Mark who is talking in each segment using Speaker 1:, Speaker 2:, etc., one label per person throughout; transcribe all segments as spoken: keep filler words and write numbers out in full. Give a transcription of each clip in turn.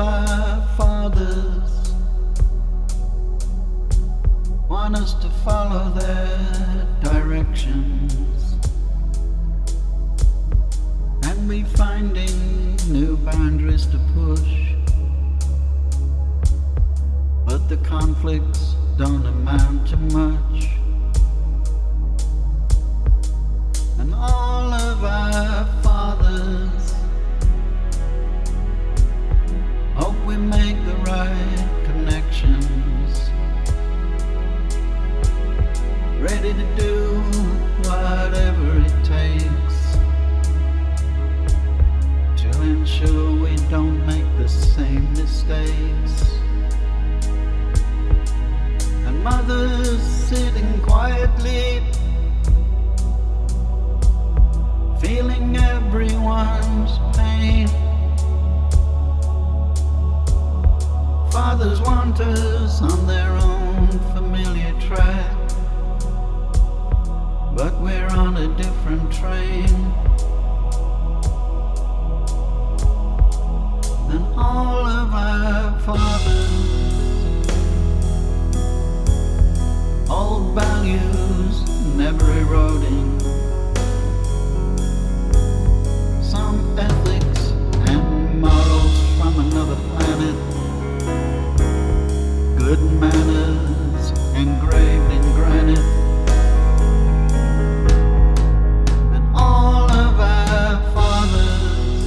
Speaker 1: our fathers want us to follow their directions, and we finding new boundaries to push, but the conflicts don't amount to much. And all of our fathers hope we make the right connections, ready to do whatever it takes to ensure we don't make the same mistakes. And mothers sitting quietly, feeling everyone's pain. Fathers want us on their own familiar track, but we're on a different train. And all of our fathers, old values never eroding, some ethics and morals from another planet, good manners engraved in granite. And all of our fathers,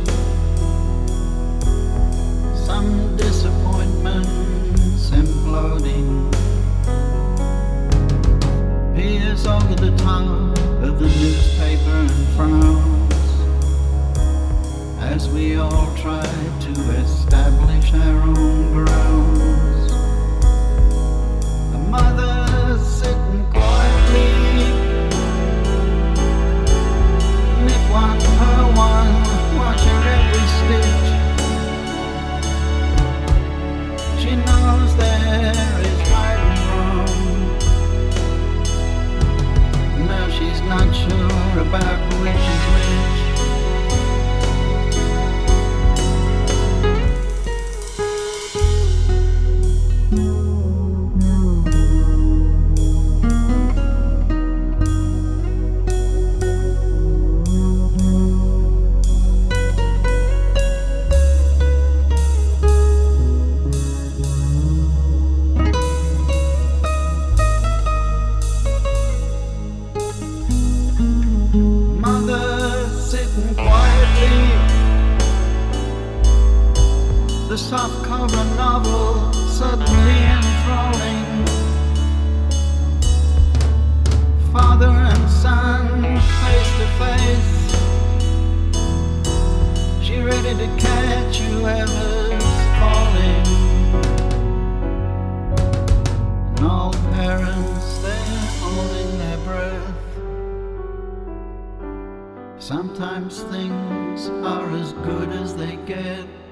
Speaker 1: some disappointments imploding, peers over the top of the newspaper and frowns, as we all try to establish our own grounds. A mother sitting quietly, knit one per one, watching every stitch. She knows there is right and wrong. Now she's not sure about which is which. The soft cover novel suddenly enthralling, father and son face to face. She ready to catch whoever's falling, and all parents they're holding their breath. Sometimes things are as good as they get.